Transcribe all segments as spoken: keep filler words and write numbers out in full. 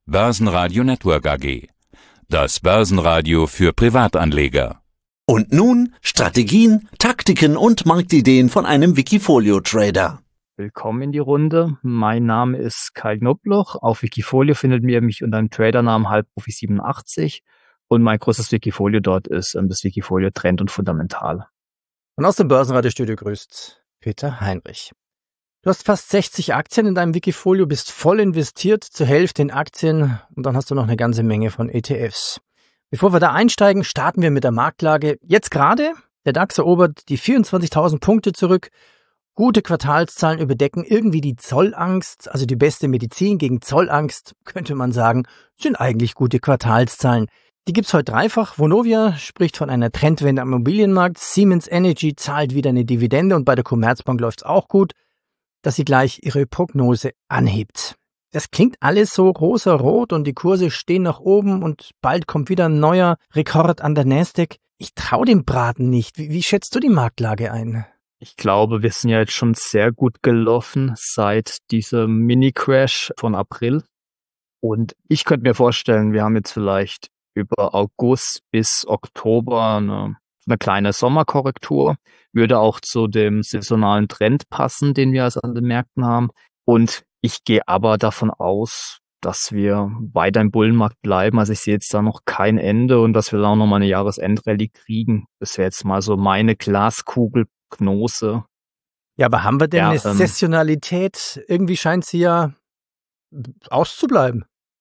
Börsenradio Network A G. Das Börsenradio für Privatanleger. Und nun Strategien, Taktiken und Marktideen von einem Wikifolio-Trader. Willkommen in die Runde. Mein Name ist Kai Knobloch. Auf Wikifolio findet ihr mich unter dem Tradernamen halbprofi siebenundachtzig. Und mein größtes Wikifolio dort ist das Wikifolio Trend und Fundamental. Und aus dem Börsenradiostudio grüßt Peter Heinrich. Du hast fast sechzig Aktien in deinem Wikifolio, bist voll investiert, zur Hälfte in Aktien und dann hast du noch eine ganze Menge von E T Fs. Bevor wir da einsteigen, starten wir mit der Marktlage. Jetzt gerade, der DAX erobert die vierundzwanzigtausend Punkte zurück. Gute Quartalszahlen überdecken irgendwie die Zollangst, also die beste Medizin gegen Zollangst, könnte man sagen, sind eigentlich gute Quartalszahlen. Die gibt's heute dreifach. Vonovia spricht von einer Trendwende am Immobilienmarkt. Siemens Energy zahlt wieder eine Dividende und bei der Commerzbank läuft's auch gut, dass sie gleich ihre Prognose anhebt. Das klingt alles so rosa-rot und die Kurse stehen nach oben und bald kommt wieder ein neuer Rekord an der Nasdaq. Ich traue dem Braten nicht. Wie, wie schätzt du die Marktlage ein? Ich glaube, wir sind ja jetzt schon sehr gut gelaufen seit diesem Mini-Crash von April. Und ich könnte mir vorstellen, wir haben jetzt vielleicht über August bis Oktober eine, eine kleine Sommerkorrektur. Würde auch zu dem saisonalen Trend passen, den wir also an den Märkten haben. Und ich gehe aber davon aus, dass wir weiter im Bullenmarkt bleiben. Also ich sehe jetzt da noch kein Ende und dass wir da auch noch mal eine Jahresendrallye kriegen. Das wäre jetzt mal so meine Glaskugelprognose. Ja, aber haben wir denn ja, eine ähm, Saisonalität? Irgendwie scheint sie ja auszubleiben.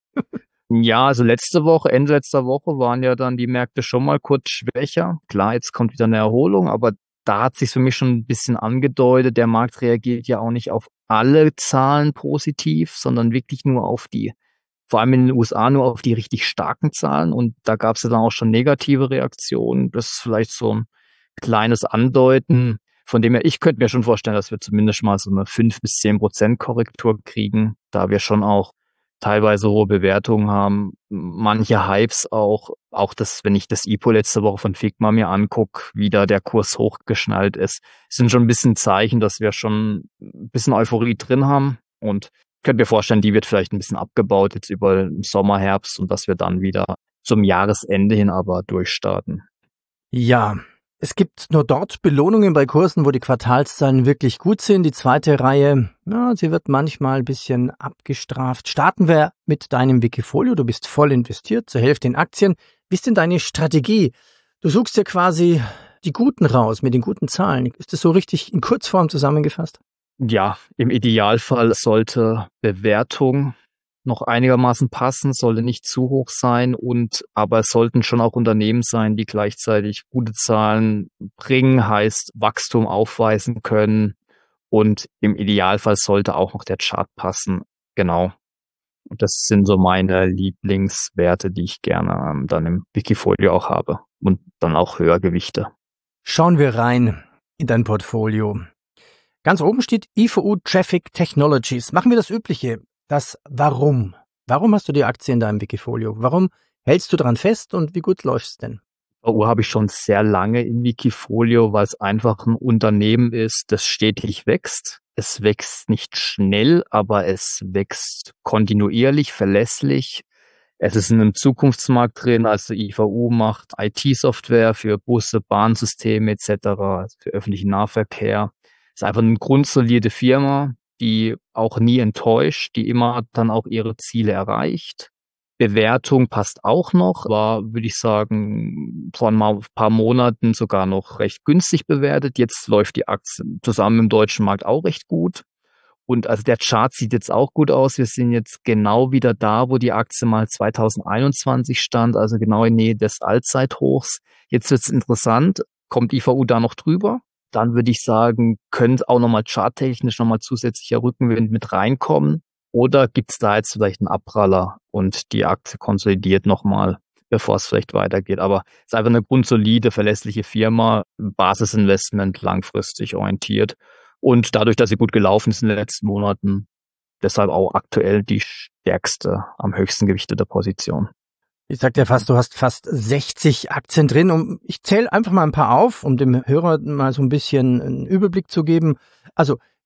Ja, also letzte Woche, Ende letzter Woche waren ja dann die Märkte schon mal kurz schwächer. Klar, jetzt kommt wieder eine Erholung, aber da hat sich für mich schon ein bisschen angedeutet, der Markt reagiert ja auch nicht auf alle Zahlen positiv, sondern wirklich nur auf die, vor allem in den U S A nur auf die richtig starken Zahlen. Und da gab es ja dann auch schon negative Reaktionen. Das ist vielleicht so ein kleines Andeuten. Von dem her, ich könnte mir schon vorstellen, dass wir zumindest mal so eine fünf bis zehn Prozent Korrektur kriegen, da wir schon auch teilweise hohe Bewertungen haben, manche Hypes auch, auch das, wenn ich das I P O letzte Woche von Figma mir angucke, wie da der Kurs hochgeschnallt ist, sind schon ein bisschen Zeichen, dass wir schon ein bisschen Euphorie drin haben und ich könnte mir vorstellen, die wird vielleicht ein bisschen abgebaut jetzt über den Sommer, Herbst und dass wir dann wieder zum Jahresende hin aber durchstarten. Ja, es gibt nur dort Belohnungen bei Kursen, wo die Quartalszahlen wirklich gut sind. Die zweite Reihe, ja, sie wird manchmal ein bisschen abgestraft. Starten wir mit deinem Wikifolio. Du bist voll investiert, zur Hälfte in Aktien. Wie ist denn deine Strategie? Du suchst ja quasi die Guten raus mit den guten Zahlen. Ist das so richtig in Kurzform zusammengefasst? Ja, im Idealfall sollte Bewertung noch einigermaßen passen, sollte nicht zu hoch sein und aber es sollten schon auch Unternehmen sein, die gleichzeitig gute Zahlen bringen, heißt Wachstum aufweisen können und im Idealfall sollte auch noch der Chart passen. Genau. Und das sind so meine Lieblingswerte, die ich gerne ähm, dann im Wikifolio auch habe und dann auch höher gewichte. Schauen wir rein in dein Portfolio. Ganz oben steht I V U Traffic Technologies. Machen wir das Übliche. Das Warum. Warum hast du die Aktie in deinem Wikifolio? Warum hältst du dran fest und wie gut läuft's denn? I V U habe ich schon sehr lange im Wikifolio, weil es einfach ein Unternehmen ist, das stetig wächst. Es wächst nicht schnell, aber es wächst kontinuierlich, verlässlich. Es ist in einem Zukunftsmarkt drin, also I V U macht I T-Software für Busse, Bahnsysteme et cetera, also für öffentlichen Nahverkehr. Es ist einfach eine grundsolide Firma, die auch nie enttäuscht, die immer dann auch ihre Ziele erreicht. Bewertung passt auch noch, war, würde ich sagen, vor ein paar Monaten sogar noch recht günstig bewertet. Jetzt läuft die Aktie zusammen im deutschen Markt auch recht gut. Und also der Chart sieht jetzt auch gut aus. Wir sind jetzt genau wieder da, wo die Aktie mal zweitausendeinundzwanzig stand, also genau in Nähe des Allzeithochs. Jetzt wird's interessant. Kommt I V U da noch drüber? Dann würde ich sagen, könnte auch nochmal charttechnisch nochmal zusätzlicher Rückenwind mit reinkommen. Oder gibt es da jetzt vielleicht einen Abpraller und die Aktie konsolidiert nochmal, bevor es vielleicht weitergeht. Aber es ist einfach eine grundsolide, verlässliche Firma, Basisinvestment, langfristig orientiert. Und dadurch, dass sie gut gelaufen ist in den letzten Monaten, deshalb auch aktuell die stärkste, am höchsten gewichtete Position. Ich sagte ja fast, du hast fast sechzig Aktien drin. Und ich zähle einfach mal ein paar auf, um dem Hörer mal so ein bisschen einen Überblick zu geben. Also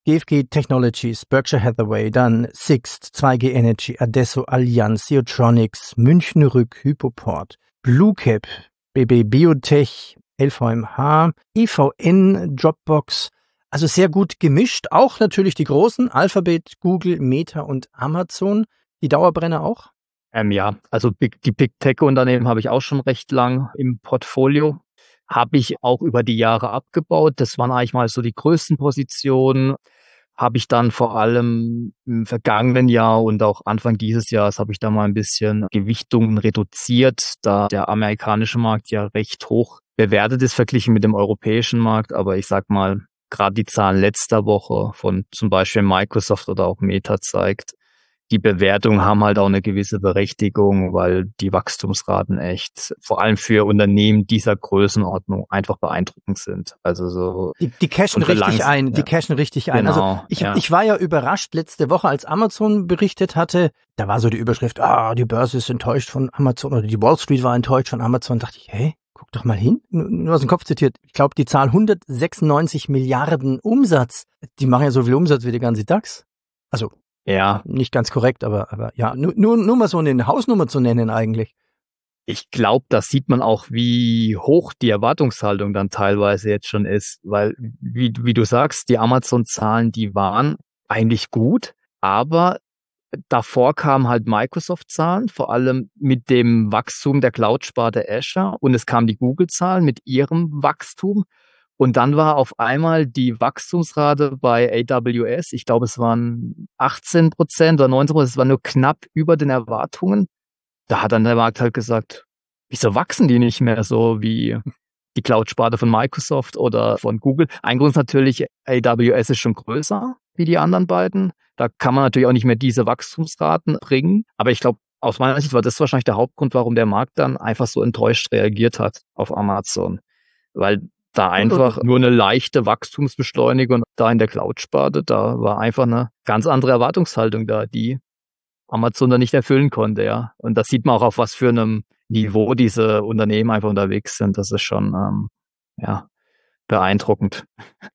G F G Technologies, Berkshire Hathaway, dann Sixt, zwei G Energy, Adesso, Allianz, Seotronics, München Rück, Hypoport, Bluecap, B B Biotech, L V M H, E V N, Dropbox. Also sehr gut gemischt. Auch natürlich die großen, Alphabet, Google, Meta und Amazon. Die Dauerbrenner auch? Ähm, ja, also Big, die Big Tech-Unternehmen habe ich auch schon recht lang im Portfolio. Habe ich auch über die Jahre abgebaut. Das waren eigentlich mal so die größten Positionen. Habe ich dann vor allem im vergangenen Jahr und auch Anfang dieses Jahres habe ich da mal ein bisschen Gewichtungen reduziert, da der amerikanische Markt ja recht hoch bewertet ist verglichen mit dem europäischen Markt. Aber ich sag mal, gerade die Zahlen letzter Woche von zum Beispiel Microsoft oder auch Meta zeigt, die Bewertungen haben halt auch eine gewisse Berechtigung, weil die Wachstumsraten echt, vor allem für Unternehmen dieser Größenordnung, einfach beeindruckend sind. Also so. Die, die cashen richtig langs- ein, die ja. cashen richtig ein. Genau, also ich, ja. ich war ja überrascht letzte Woche, als Amazon berichtet hatte, da war so die Überschrift, ah, die Börse ist enttäuscht von Amazon oder die Wall Street war enttäuscht von Amazon. Da dachte ich, hey, guck doch mal hin, nur aus dem Kopf zitiert. Ich glaube, die Zahl hundertsechsundneunzig Milliarden Umsatz, die machen ja so viel Umsatz wie der ganze DAX. Also ja, nicht ganz korrekt, aber aber ja, nur nur, nur mal so eine Hausnummer zu nennen eigentlich. Ich glaube, da sieht man auch, wie hoch die Erwartungshaltung dann teilweise jetzt schon ist, weil wie wie du sagst, die Amazon-Zahlen, die waren eigentlich gut, aber davor kamen halt Microsoft-Zahlen, vor allem mit dem Wachstum der Cloud-Sparte Azure, und es kamen die Google-Zahlen mit ihrem Wachstum. Und dann war auf einmal die Wachstumsrate bei A W S, ich glaube, es waren achtzehn Prozent oder neunzehn Prozent, es war nur knapp über den Erwartungen. Da hat dann der Markt halt gesagt, wieso wachsen die nicht mehr so wie die Cloud-Sparte von Microsoft oder von Google? Ein Grund ist natürlich, A W S ist schon größer wie die anderen beiden. Da kann man natürlich auch nicht mehr diese Wachstumsraten bringen. Aber ich glaube, aus meiner Sicht war das wahrscheinlich der Hauptgrund, warum der Markt dann einfach so enttäuscht reagiert hat auf Amazon. Weil da einfach nur eine leichte Wachstumsbeschleunigung da in der Cloud-Sparte, da war einfach eine ganz andere Erwartungshaltung da, die Amazon da nicht erfüllen konnte, ja. Und das sieht man auch, auf was für einem Niveau diese Unternehmen einfach unterwegs sind. Das ist schon, ähm, ja, beeindruckend.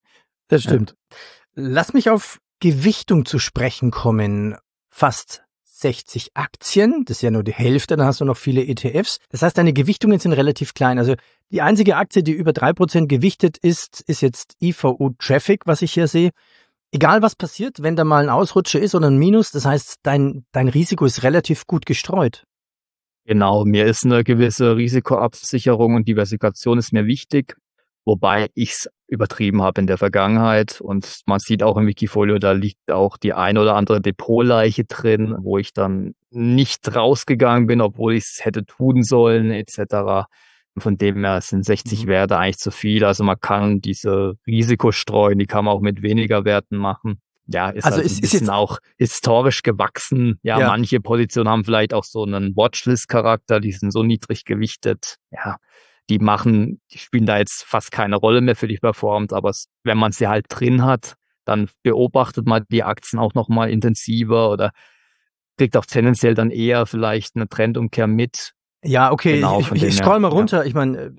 Das stimmt. Ja. Lass mich auf Gewichtung zu sprechen kommen. Fast sechzig Aktien, das ist ja nur die Hälfte, dann hast du noch viele E T Fs. Das heißt, deine Gewichtungen sind relativ klein. Also die einzige Aktie, die über drei Prozent gewichtet ist, ist jetzt I V U Traffic, was ich hier sehe. Egal was passiert, wenn da mal ein Ausrutscher ist oder ein Minus, das heißt, dein, dein Risiko ist relativ gut gestreut. Genau, mir ist eine gewisse Risikoabsicherung und Diversifikation ist mir wichtig, wobei ich es übertrieben habe in der Vergangenheit, und man sieht auch im Wikifolio, da liegt auch die ein oder andere Depotleiche drin, wo ich dann nicht rausgegangen bin, obwohl ich es hätte tun sollen et cetera. Von dem her sind sechzig mhm. Werte eigentlich zu viel. Also man kann diese Risikostreuung, die kann man auch mit weniger Werten machen. Ja, ist also halt ist, ein bisschen ist auch historisch gewachsen. Ja, ja, manche Positionen haben vielleicht auch so einen Watchlist-Charakter, die sind so niedrig gewichtet. Ja, die machen, die spielen da jetzt fast keine Rolle mehr für die Performance, aber wenn man sie halt drin hat, dann beobachtet man die Aktien auch nochmal intensiver oder kriegt auch tendenziell dann eher vielleicht eine Trendumkehr mit. Ja, okay, genau, ich, ich, ich scroll mal runter. Ja. Ich meine,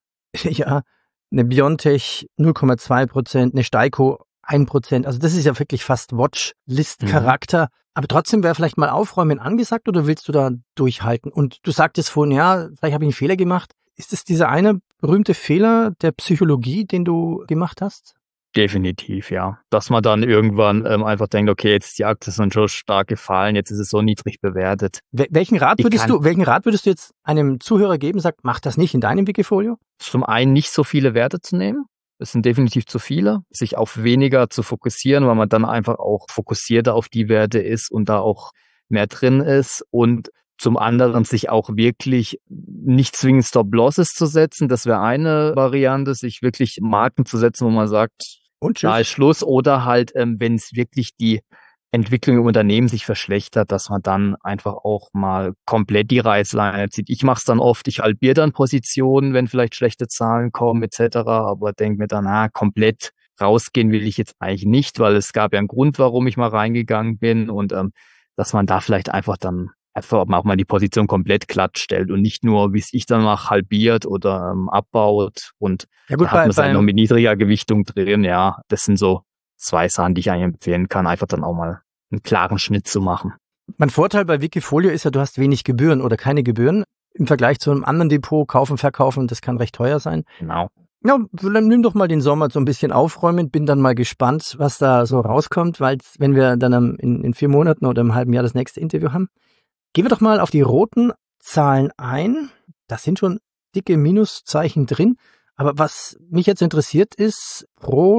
ja, eine Biontech null Komma zwei Prozent, eine Steiko ein Prozent. Also das ist ja wirklich fast Watchlist-Charakter. Mhm. Aber trotzdem wäre vielleicht mal Aufräumen angesagt, oder willst du da durchhalten? Und du sagtest vorhin, ja, vielleicht habe ich einen Fehler gemacht. Ist es dieser eine berühmte Fehler der Psychologie, den du gemacht hast? Definitiv, ja. Dass man dann irgendwann ähm, einfach denkt, okay, jetzt ist die Aktie schon so stark gefallen, jetzt ist es so niedrig bewertet. Wel- welchen Rat würdest du, welchen Rat würdest du jetzt einem Zuhörer geben, sagt, mach das nicht in deinem Wikifolio? Zum einen nicht so viele Werte zu nehmen. Es sind definitiv zu viele. Sich auf weniger zu fokussieren, weil man dann einfach auch fokussierter auf die Werte ist und da auch mehr drin ist. Und zum anderen sich auch wirklich nicht zwingend Stop-Losses zu setzen. Das wäre eine Variante, sich wirklich Marken zu setzen, wo man sagt, und da ist Schluss. Oder halt, ähm, wenn es wirklich die Entwicklung im Unternehmen sich verschlechtert, dass man dann einfach auch mal komplett die Reißleine zieht. Ich mache es dann oft, ich halbiere dann Positionen, wenn vielleicht schlechte Zahlen kommen et cetera. Aber denke mir dann, na, komplett rausgehen will ich jetzt eigentlich nicht, weil es gab ja einen Grund, warum ich mal reingegangen bin, und ähm, dass man da vielleicht einfach dann einfach auch mal die Position komplett glatt stellt und nicht nur, wie es ich dann mache, halbiert oder ähm, abbaut, und ja gut, da hat man es halt noch mit niedriger Gewichtung drin. Ja, das sind so zwei Sachen, die ich eigentlich empfehlen kann, einfach dann auch mal einen klaren Schnitt zu machen. Mein Vorteil bei Wikifolio ist ja, du hast wenig Gebühren oder keine Gebühren im Vergleich zu einem anderen Depot, kaufen, verkaufen, das kann recht teuer sein. Genau. Ja, dann nimm doch mal den Sommer so ein bisschen aufräumen, bin dann mal gespannt, was da so rauskommt, weil wenn wir dann am, in, in vier Monaten oder im halben Jahr das nächste Interview haben, gehen wir doch mal auf die roten Zahlen ein. Da sind schon dicke Minuszeichen drin. Aber was mich jetzt interessiert ist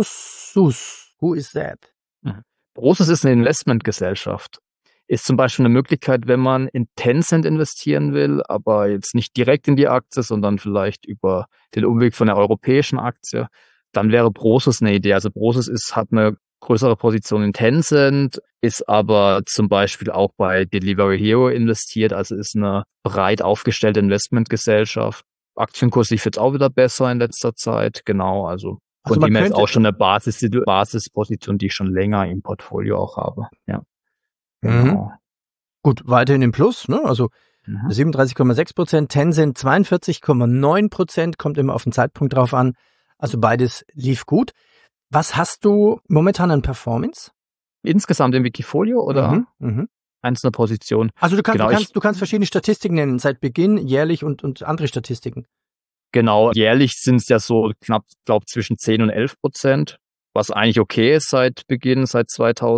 Prosus. Who is that? Mhm. Prosus ist eine Investmentgesellschaft. Ist zum Beispiel eine Möglichkeit, wenn man in Tencent investieren will, aber jetzt nicht direkt in die Aktie, sondern vielleicht über den Umweg von der europäischen Aktie, dann wäre Prosus eine Idee. Also Prosus ist, hat eine größere Position in Tencent, ist aber zum Beispiel auch bei Delivery Hero investiert, also ist eine breit aufgestellte Investmentgesellschaft. Aktienkurs lief jetzt auch wieder besser in letzter Zeit, genau, also Also von dem her ist könnte- auch schon eine Basis, Basisposition, die ich schon länger im Portfolio auch habe, ja. Mhm. Genau. Gut, weiterhin im Plus, ne? Also Mhm. siebenunddreißig Komma sechs Prozent, Tencent zweiundvierzig Komma neun Prozent, kommt immer auf den Zeitpunkt drauf an. Also beides lief gut. Was hast du momentan an Performance? Insgesamt im Wikifolio oder Mhm, mhm. einzelne Position? Also du kannst, Genau, du kannst, ich- du kannst verschiedene Statistiken nennen, seit Beginn, jährlich und, und andere Statistiken. Genau, jährlich sind es ja so knapp, glaube zwischen zehn und elf Prozent, was eigentlich okay ist seit Beginn, seit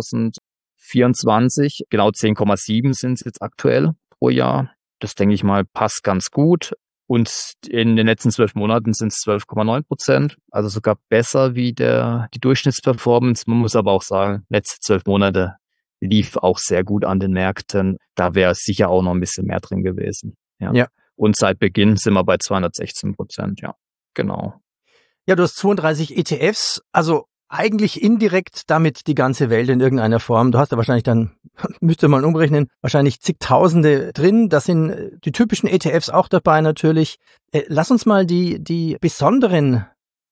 zweitausendvierundzwanzig. Genau zehn Komma sieben sind es jetzt aktuell pro Jahr. Das denke ich mal passt ganz gut. Und in den letzten zwölf Monaten sind es zwölf Komma neun Prozent, also sogar besser wie der die Durchschnittsperformance. Man muss aber auch sagen, letzte zwölf Monate lief auch sehr gut an den Märkten. Da wäre sicher auch noch ein bisschen mehr drin gewesen. Ja. Ja. Und seit Beginn sind wir bei zweihundertsechzehn Prozent, ja, genau. Ja, du hast zweiunddreißig E T Fs, also eigentlich indirekt damit die ganze Welt in irgendeiner Form. Du hast da wahrscheinlich dann, müsste man umrechnen, wahrscheinlich zigtausende drin. Das sind die typischen E T Fs auch dabei natürlich. Äh, lass uns mal die, die besonderen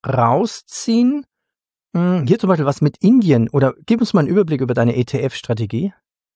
rausziehen. Hm, hier zum Beispiel was mit Indien. Oder gib uns mal einen Überblick über deine E T F-Strategie.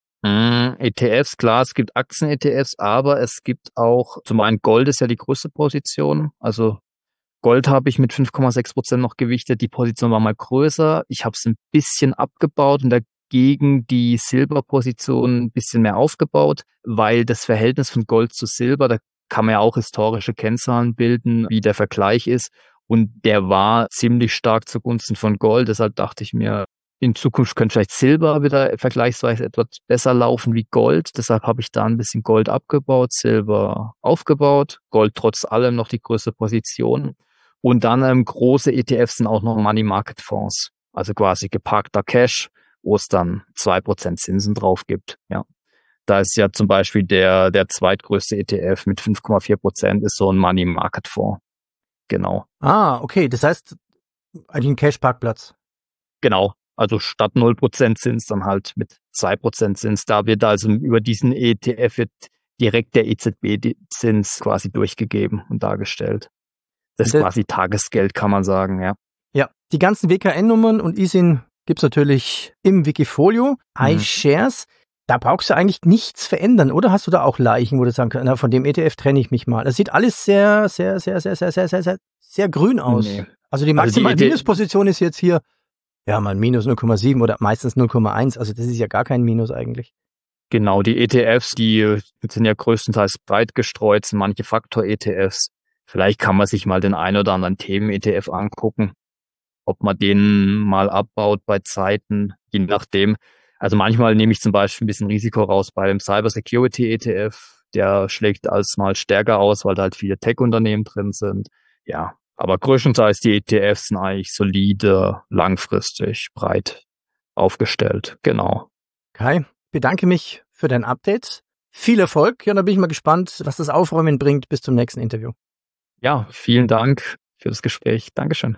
Mm, E T Fs, klar, es gibt Aktien-E T Fs, aber es gibt auch, zum einen Gold ist ja die größte Position, also Gold habe ich mit fünf Komma sechs Prozent noch gewichtet, die Position war mal größer, ich habe es ein bisschen abgebaut und dagegen die Silberposition ein bisschen mehr aufgebaut, weil das Verhältnis von Gold zu Silber, da kann man ja auch historische Kennzahlen bilden, wie der Vergleich ist, und der war ziemlich stark zugunsten von Gold, deshalb dachte ich mir, in Zukunft könnte vielleicht Silber wieder vergleichsweise etwas besser laufen wie Gold. Deshalb habe ich da ein bisschen Gold abgebaut, Silber aufgebaut. Gold trotz allem noch die größte Position. Und dann ähm, große E T Fs sind auch noch Money Market Fonds. Also quasi geparkter Cash, wo es dann zwei Prozent Zinsen drauf gibt. Ja. Da ist ja zum Beispiel der, der zweitgrößte E T F mit fünf Komma vier Prozent ist so ein Money Market Fonds. Genau. Ah, okay. Das heißt, eigentlich ein Cash-Parkplatz. Genau. Also statt null Prozent Zins dann halt mit zwei Prozent Zins. Da wird also über diesen E T F wird direkt der E Z B-Zins quasi durchgegeben und dargestellt. Das ist Das- quasi Tagesgeld, kann man sagen, ja. Ja, die ganzen W K N-Nummern und I S I N gibt's natürlich im Wikifolio. Mhm. iShares, da brauchst du eigentlich nichts verändern, oder hast du da auch Leichen, wo du sagen kannst, na, von dem E T F trenne ich mich mal. Das sieht alles sehr, sehr, sehr, sehr, sehr, sehr, sehr, sehr, sehr grün aus. Nee. Also die Also die maximale E T F Minusposition ist jetzt hier, ja, mal minus null Komma sieben oder meistens null Komma eins. Also das ist ja gar kein Minus eigentlich. Genau, die E T Fs, die sind ja größtenteils breit gestreut, sind manche Faktor-E T Fs. Vielleicht kann man sich mal den ein oder anderen Themen-E T F angucken, ob man den mal abbaut bei Zeiten, je nachdem. Also manchmal nehme ich zum Beispiel ein bisschen Risiko raus bei dem Cyber Security E T F. Der schlägt als mal stärker aus, weil da halt viele Tech-Unternehmen drin sind. Ja, aber größtenteils die E T Fs sind eigentlich solide, langfristig, breit aufgestellt. Genau. Kai, bedanke mich für dein Update. Viel Erfolg. Ja, da bin ich mal gespannt, was das Aufräumen bringt bis zum nächsten Interview. Ja, vielen Dank für das Gespräch. Dankeschön.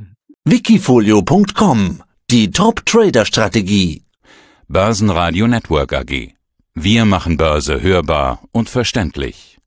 Wikifolio Punkt com, die Top-Trader-Strategie. Börsenradio Network A G. Wir machen Börse hörbar und verständlich.